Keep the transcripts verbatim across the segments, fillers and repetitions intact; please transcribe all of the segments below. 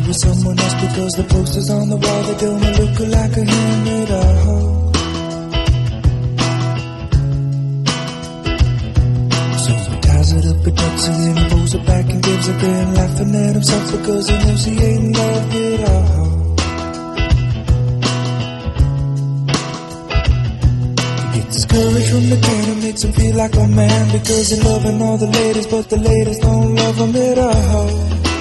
with someone else because the posters on the wall, they don't look like a him at all. So he ties it up, he tucks it in, he pulls it back and gives a grin, laughing at himself because he knows he ain't in love at all. Courage from the can and makes him feel like a man because he's loving all the ladies, but the ladies don't love him at all.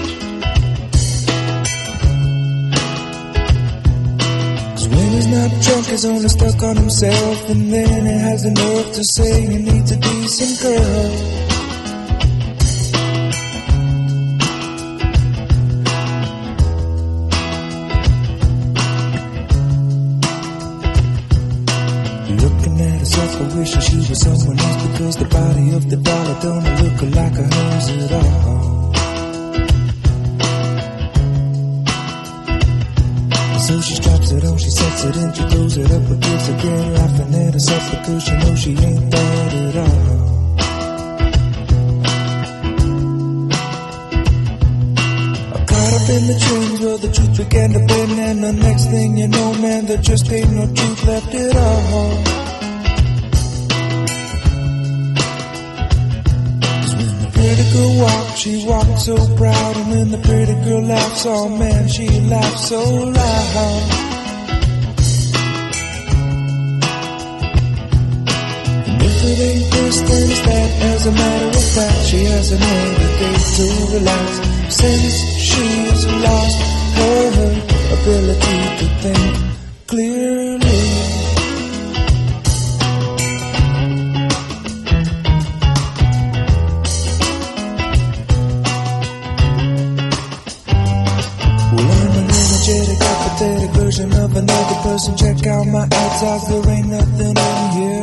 Cause when he's not drunk, he's only stuck on himself, and then he has the nerve to say he needs a decent girl. I wish she was someone else because the body of the dollar don't look like a hers at all. So she straps it on, she sets it in, she throws it up and gives again, laughing at herself because she knows she ain't that at all. I caught up in the chains where the truth began to bend, and the next thing you know, man, there just ain't no truth left at all. Pretty girl walks, she walks so proud, and when the pretty girl laughs, oh man, she laughs so loud. And if it ain't this, then it's that. As a matter of fact, she hasn't had a day to relax since she's lost her ability to think clearly. Apathetic version of another person. Check out my outsides, there ain't nothing in here.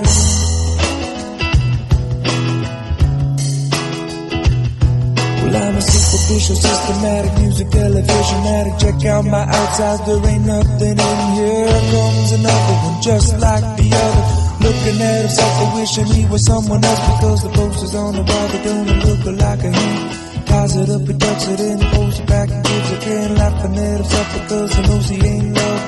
Well, I'm a superficial, systematic, music, television addict. Check out my outsides, there ain't nothing in here. Comes another one just like the other, looking at himself and wishing he was someone else because the posters on the wall, they don't look like a him. Ties it up, he ducks it in, pulls it back and gives again, laughing at himself because he knows he ain't loved